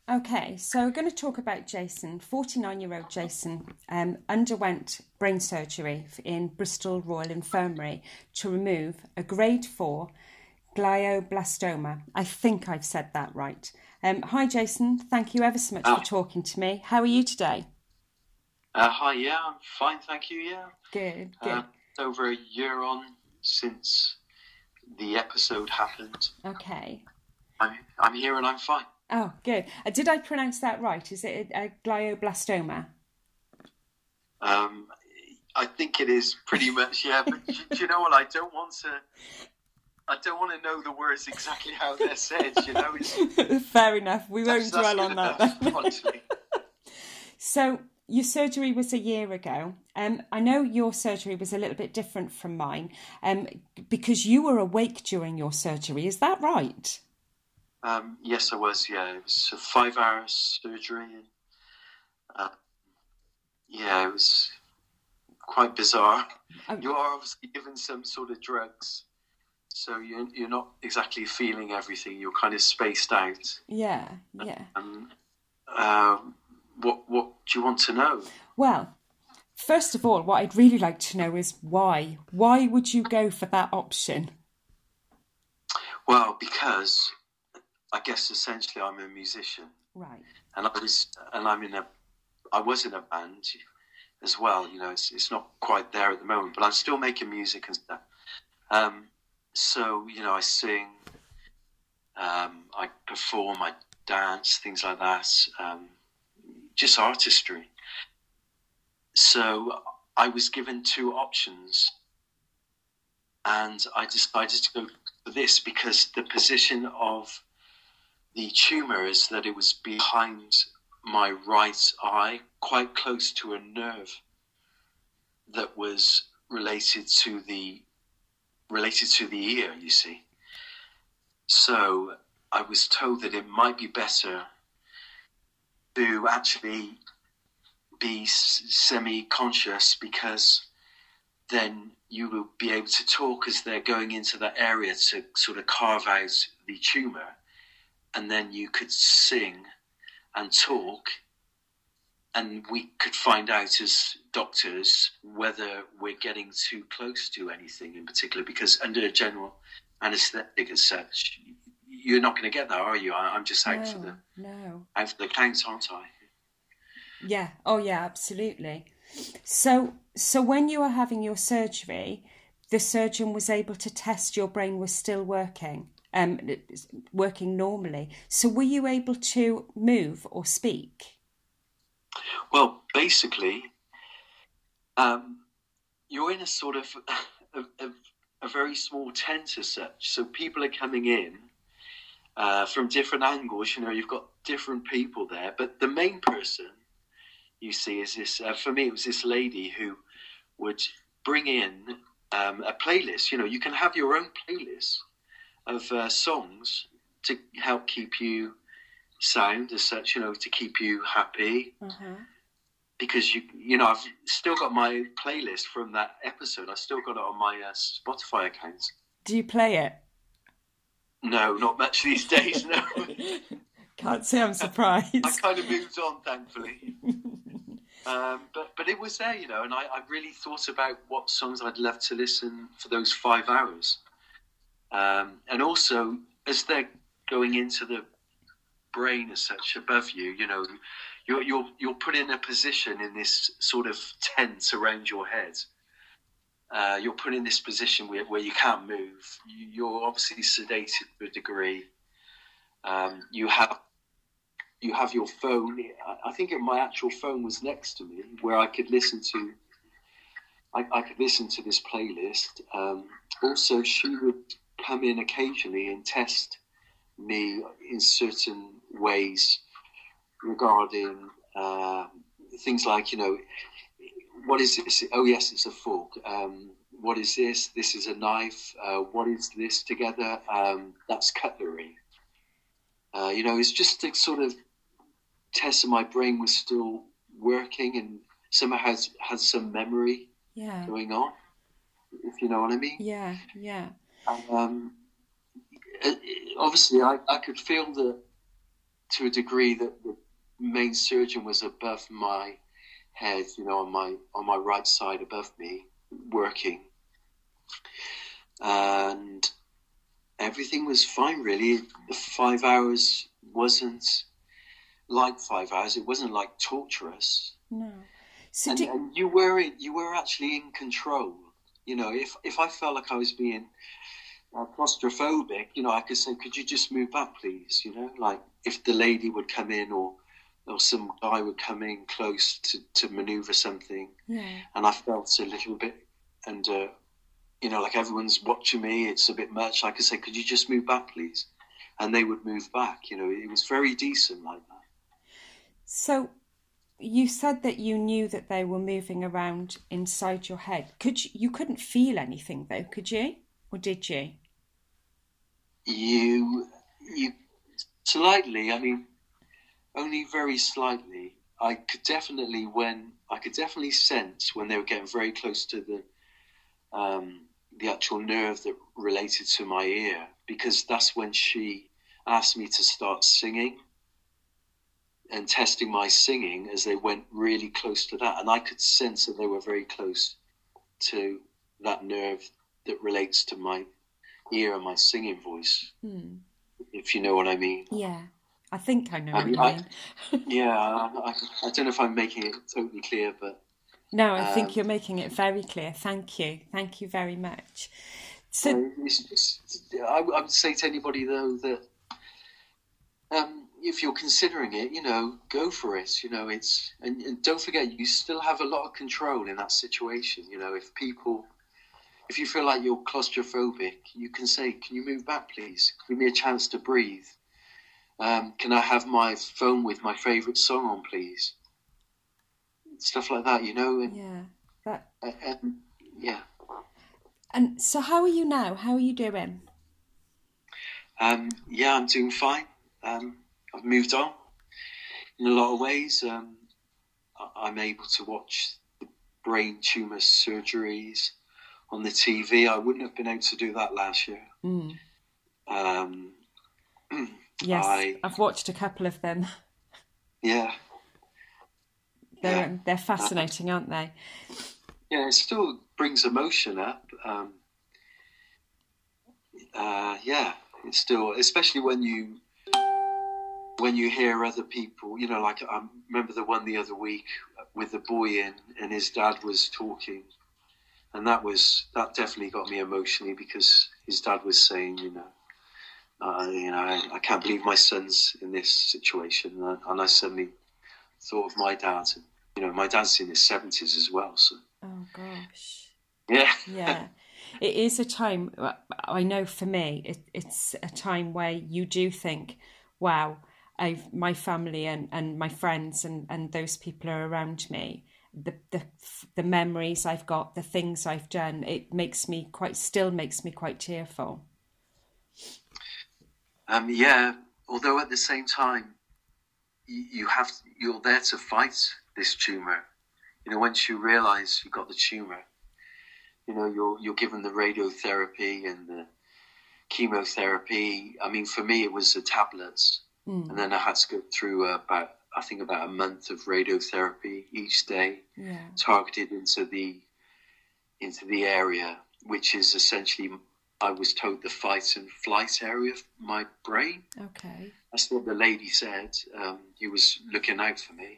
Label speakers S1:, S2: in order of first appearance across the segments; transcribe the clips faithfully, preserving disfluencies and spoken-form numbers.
S1: Okay, so we're going to talk about Jason. forty-nine-year-old Jason um, underwent brain surgery in Bristol Royal Infirmary to remove a grade four glioblastoma. I think I've said that right. Um, hi, Jason. Thank you ever so much for
S2: Ah,
S1: talking to me. How are you today?
S2: uh, hi, yeah, I'm fine, thank you, yeah.
S1: Good,
S2: Uh,
S1: good.
S2: it's over a year on since the episode happened.
S1: Okay.
S2: I'm, I'm here and I'm fine.
S1: Oh, good. Uh, did I pronounce that right? Is it a, a glioblastoma?
S2: Um, I think it is pretty much, yeah, but do, do you know what? I don't want to, I don't want to know the words exactly how they're said, you know? It's,
S1: Fair enough. We
S2: that's,
S1: won't
S2: that's
S1: dwell
S2: good
S1: on that
S2: enough,
S1: then.
S2: honestly.
S1: So your surgery was a year ago. Um, I know your surgery was a little bit different from mine, um, because you were awake during your surgery. Is that right?
S2: Um, yes, I was, yeah. It was a five-hour surgery. And, uh, yeah, it was quite bizarre.
S1: Um,
S2: You are obviously given some sort of drugs. So you're, you're not exactly feeling everything. You're kind of spaced out.
S1: yeah, yeah.
S2: Um, um, what what do you want to know?
S1: Well, first of all, what I'd really like to know is why. Why would you go for that option?
S2: Well, because I guess essentially I'm a musician,
S1: Right.
S2: and I was and I'm in a I was in a band as well. You know, it's it's not quite there at the moment, but I'm still making music and stuff. Um, so you know, I sing, um, I perform, I dance, things like that. Um, just artistry. So I was given two options, and I decided to go for this because the position of the tumour is that it was behind my right eye, quite close to a nerve that was related to the related to the ear. You see, so I was told that it might be better to actually be semi-conscious because then you will be able to talk as they're going into that area to sort of carve out the tumour, and then you could sing and talk, and we could find out as doctors whether we're getting too close to anything in particular, because under general anaesthetic as such, you're not going to get that, are you? I'm just out for the
S1: No, no.
S2: out for the count, aren't I?
S1: Yeah. Oh, yeah, absolutely. So, so when you were having your surgery, the surgeon was able to test your brain was still working, um, working normally. So, were you able to move or speak?
S2: Well, basically, um, you're in a sort of a, a, a very small tent as such. So people are coming in uh, from different angles. You know, you've got different people there, but the main person you see is this. Uh, for me, it was this lady who would bring in um, a playlist. You know, you can have your own playlist of uh, songs to help keep you sound as such. You know, to keep you happy.
S1: Uh-huh.
S2: Because you you know I've still got my playlist from that episode. I still got it on my uh, Spotify account.
S1: Do you play it?
S2: No, not much these days. No,
S1: Can't say I'm surprised.
S2: I kind of moved on, thankfully. Um, but but it was there, you know, and I, I really thought about what songs I'd love to listen for those five hours. Um, and also, as they're going into the brain as such above you, you know, you're you're you're put in a position in this sort of tent around your head. Uh, you're put in this position where, where you can't move. You're obviously sedated to a degree. Um, you have you have your phone. I think my actual phone was next to me, where I could listen to. I, I could listen to this playlist. Um, also, she would come in occasionally and test me in certain ways regarding uh, things like, you know, what is this? Oh, yes, it's a fork. Um, what is this? This is a knife. Uh, what is this together? Um, that's cutlery. Uh, you know, it's just to sort of test that my brain was still working and somehow has, has some memory
S1: Yeah.
S2: going on, if you know what I mean.
S1: Yeah, yeah.
S2: Um, it- it- obviously, I, I could feel that to a degree that the main surgeon was above my head, you know, on my on my right side above me, working, and everything was fine. Really, the five hours wasn't like five hours. It wasn't like torturous.
S1: No. So
S2: and,
S1: do...
S2: and you were in, you were actually in control. You know, if if I felt like I was being uh, claustrophobic, you know, I could say, "Could you just move back, please?" You know, like if the lady would come in, or or some guy would come in close to, to maneuver something,
S1: yeah.
S2: and I felt a little bit, and uh, you know, like everyone's watching me, it's a bit much. I could say, "Could you just move back, please?" And they would move back. You know, it was very decent like that.
S1: So you said that you knew that they were moving around inside your head. Could you, you couldn't feel anything though, could you? Or did you?
S2: You, you, slightly, I mean, only very slightly. I could definitely, when, I could definitely sense when they were getting very close to the, um, the actual nerve that related to my ear, because that's when she asked me to start singing and testing my singing as they went really close to that. And I could sense that they were very close to that nerve that relates to my ear and my singing voice, hmm. if you know what I mean.
S1: Yeah, I think I know I
S2: mean,
S1: what you
S2: mean. yeah, I, I, I don't know if I'm making it totally clear, but...
S1: No, I um, think you're making it very clear. Thank you. Thank you very much. So,
S2: uh, it's, it's, I, I would say to anybody, though, that um, if you're considering it, you know, go for it. You know, it's... And, and don't forget, you still have a lot of control in that situation. You know, if people... If you feel like you're claustrophobic, you can say, "Can you move back, please? Give me a chance to breathe. Um, can I have my phone with my favourite song on, please?" Stuff like that, you know. And,
S1: yeah. That...
S2: Uh, and, yeah.
S1: And so, how are you now? How are you doing?
S2: Um, yeah, I'm doing fine. Um, I've moved on in a lot of ways. Um, I'm able to watch the brain tumour surgeries on the T V. I wouldn't have been able to do that last year.
S1: Mm.
S2: Um,
S1: yes,
S2: I,
S1: I've watched a couple of them.
S2: Yeah.
S1: They're,
S2: yeah.
S1: they're fascinating, uh, aren't they?
S2: Yeah, it still brings emotion up. Um, uh, yeah, it's still, especially when you when you hear other people, you know, like I remember the one the other week with the boy in, and his dad was talking. And that was that definitely got me emotionally, because his dad was saying, you know, uh, you know, I, I can't believe my son's in this situation, and I, and I suddenly thought of my dad. And, you know, my dad's in his seventies as well. So.
S1: Oh gosh.
S2: Yeah.
S1: Yeah, it is a time. I know for me, it, it's a time where you do think, "Wow, I've my family and, and my friends and, and those people are around me." The, the the memories I've got, the things I've done, it makes me quite, still makes me quite tearful.
S2: Um, yeah, although at the same time, you, you have you're there to fight this tumour. You know, once you realise you've got the tumour, you know, you're you're given the radiotherapy and the chemotherapy. I mean, for me, it was the tablets, mm. and then I had to go through uh, about. I think about a month of radiotherapy each day,
S1: yeah.
S2: targeted into the into the area, which is essentially, I was told, the fight and flight area of my brain.
S1: Okay.
S2: That's what the lady said. Um, he was looking out for me.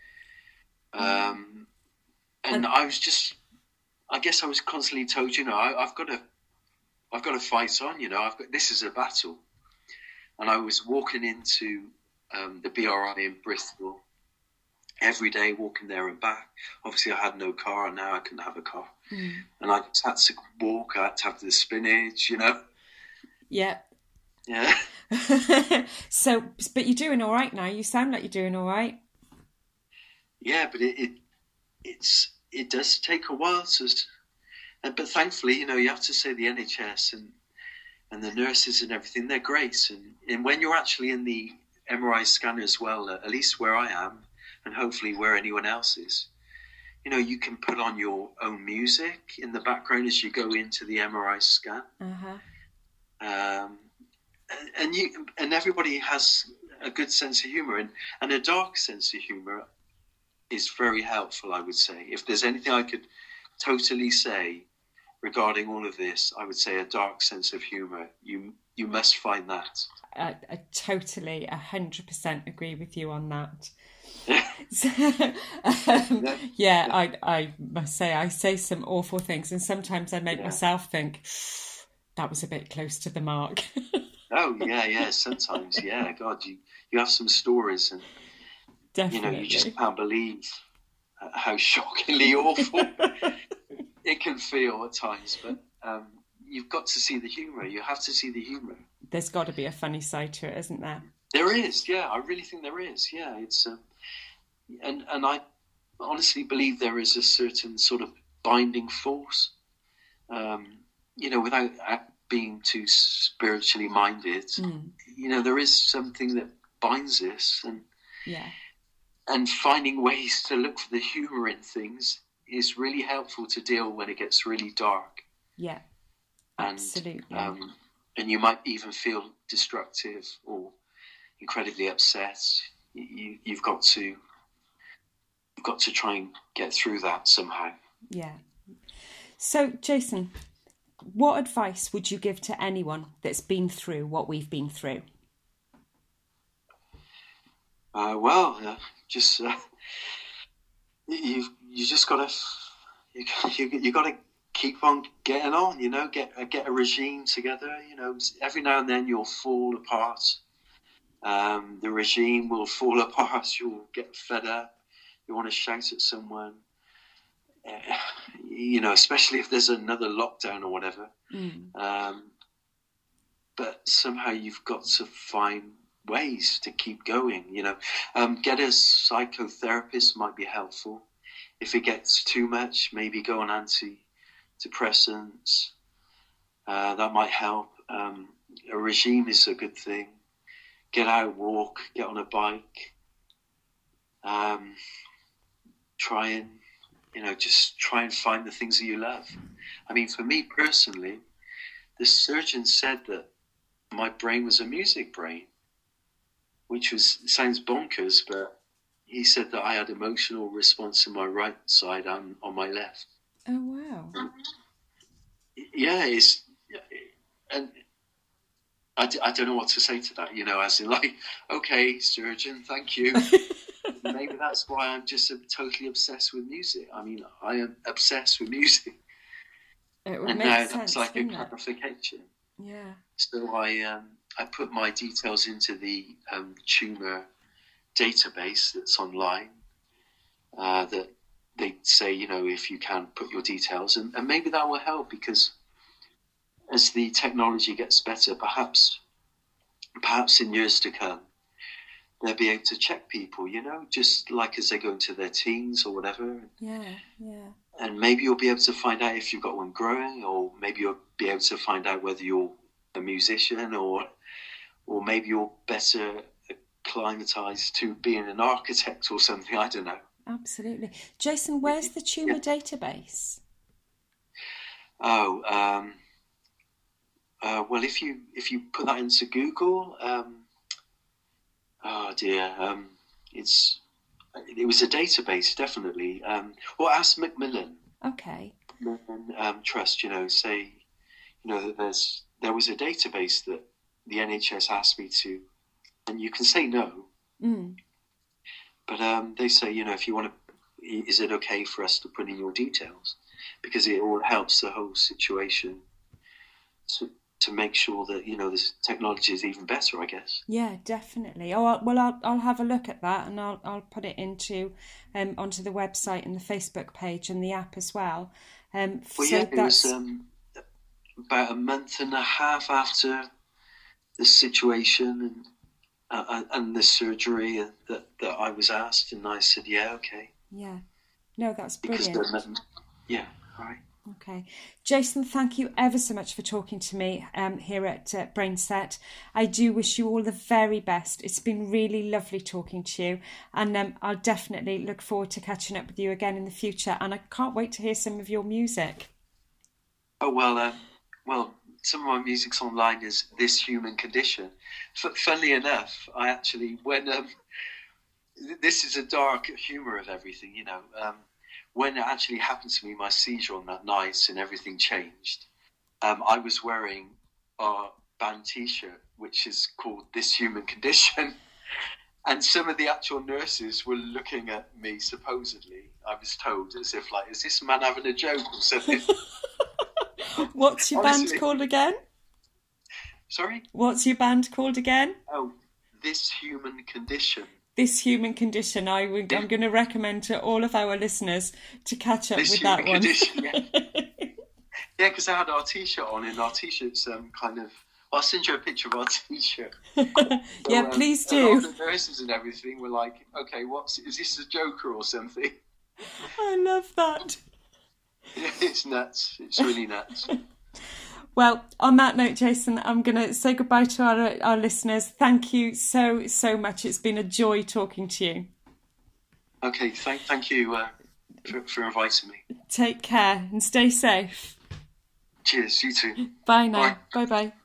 S2: Um, and, and I was just, I guess I was constantly told, you know, I, I've got to, I've got to fight on, you know, I've got, this is a battle. And I was walking into Um, the B R I in Bristol every day, walking there and back. Obviously I had no car, and now I couldn't have a car. Mm. And I just had to walk, I had to have the spinach, you know.
S1: Yeah.
S2: Yeah.
S1: So, but you're doing all right now. You sound like you're doing all right.
S2: Yeah, but it, it it's it does take a while to, but thankfully, you know, you have to say the N H S and and the nurses and everything, they're great. And, and when you're actually in the M R I scanner as well, at least where I am, and hopefully where anyone else is, you know, you can put on your own music in the background as you go into the M R I scan.
S1: Uh-huh.
S2: Um, and, and you and everybody has a good sense of humour, and, and a dark sense of humour is very helpful, I would say. If there's anything I could totally say regarding all of this, I would say a dark sense of humour. You you must find that.
S1: I, I totally, a hundred percent agree with you on that. so, um, yeah, yeah I, I must say I say some awful things, and sometimes I make yeah. myself think that was a bit close to the mark.
S2: Oh yeah, yeah. Sometimes, yeah. God, you, you have some stories, and Definitely. you know you just can't believe how shockingly awful it can feel at times. But um, you've got to see the humour. You have to see the humour.
S1: There's got to be a funny side to it, isn't there?
S2: There is, yeah. I really think there is. Yeah, it's um, and and I honestly believe there is a certain sort of binding force. Um, you know, without being too spiritually minded, mm. you know, there is something that binds us, and
S1: yeah,
S2: and finding ways to look for the humour in things is really helpful to deal when it gets really dark.
S1: Yeah, absolutely.
S2: And, um, and you might even feel destructive or incredibly upset. You, you've got to, you've got to try and get through that somehow.
S1: Yeah. So, Jason, what advice would you give to anyone that's been through what we've been through?
S2: Uh, well, uh, just uh, you you just gotta you you, you gotta keep on getting on. You know, get get a regime together. You know, every now and then you'll fall apart. Um, the regime will fall apart. You'll get fed up. You want to shout at someone. Uh, you know, especially if there's another lockdown or whatever. Mm. Um, but somehow you've got to find ways to keep going. You know, um, get a psychotherapist might be helpful. If it gets too much, maybe go on antidepressants. Uh, that might help. Um, a regime is a good thing. Get out, walk, get on a bike. Um, try and, you know, just try and find the things that you love. I mean, for me personally, the surgeon said that my brain was a music brain, which was sounds bonkers, but he said that I had emotional response in my right side and on my left.
S1: Oh, wow.
S2: Yeah, it's, and I, I don't know what to say to that, you know, as in like, okay, surgeon, thank you. Maybe that's why I'm just totally obsessed with music. I mean, I am obsessed with music.
S1: It would
S2: and
S1: make
S2: now
S1: sense,
S2: that's like a
S1: it?
S2: clarification.
S1: Yeah.
S2: So I um, I put my details into the um, tumour database that's online. Uh, that they say, you know, if you can put your details, and, and maybe that will help, because as the technology gets better, perhaps perhaps in years to come, they'll be able to check people, you know, just like as they go into their teens or whatever.
S1: Yeah, yeah.
S2: And maybe you'll be able to find out if you've got one growing, or maybe you'll be able to find out whether you're a musician, or or maybe you're better acclimatized to being an architect or something. I don't know.
S1: Absolutely. Jason, where's the tumour yeah. database?
S2: Oh, um, uh, well, if you if you put that into Google, um, oh dear, um, it's it was a database, definitely. Um, well, ask Macmillan.
S1: Okay.
S2: Macmillan um, Trust, you know, say, you know, that there's there was a database that the N H S asked me to, and you can say no.
S1: Mm.
S2: But um, they say, you know, if you want to, is it okay for us to put in your details? Because it all helps the whole situation to, to make sure that, you know, this technology is even better, I guess.
S1: Yeah, definitely. Oh, I'll, well, I'll I'll have a look at that, and I'll I'll put it into um onto the website and the Facebook page and the app as well. Um,
S2: well,
S1: so
S2: yeah,
S1: that's...
S2: it was um, about a month and a half after the situation and uh, and the surgery that that I was asked, and I said, yeah, okay.
S1: Yeah. No, that's brilliant.
S2: Because yeah, all right.
S1: Okay. Jason, thank you ever so much for talking to me um, here at uh, Brainset. I do wish you all the very best. It's been really lovely talking to you, and um, I'll definitely look forward to catching up with you again in the future, and I can't wait to hear some of your music.
S2: Oh, well, uh, well, some of my music's online as This Human Condition. F- funnily enough, I actually, when, um, this is a dark humour of everything, you know, um, when it actually happened to me, my seizure on that night and everything changed, um, I was wearing our band t-shirt, which is called This Human Condition. And some of the actual nurses were looking at me, supposedly, I was told, as if like, is this man having a joke or something?
S1: What's your
S2: Honestly.
S1: band called again?
S2: Sorry?
S1: What's your band called again?
S2: Oh, This Human Condition.
S1: This Human Condition. I would, I'm going to recommend to all of our listeners to catch up
S2: This
S1: with
S2: Human
S1: that one.
S2: Condition, yeah. Yeah, because I had our t-shirt on, and our t-shirt's um, kind of... Well, I'll send you a picture of our t-shirt. So,
S1: yeah,
S2: um,
S1: please
S2: and all
S1: do.
S2: the nurses and everything were like, okay, what's... Is this a Joker or something?
S1: I love that.
S2: It's nuts. It's really nuts.
S1: Well, on that note, Jason, I'm going to say goodbye to our, our listeners. Thank you so, so much. It's been a joy talking to you.
S2: Okay, thank, thank you uh, for, for inviting me.
S1: Take care and stay safe.
S2: Cheers, you too.
S1: Bye now.
S2: Bye.
S1: Bye-bye.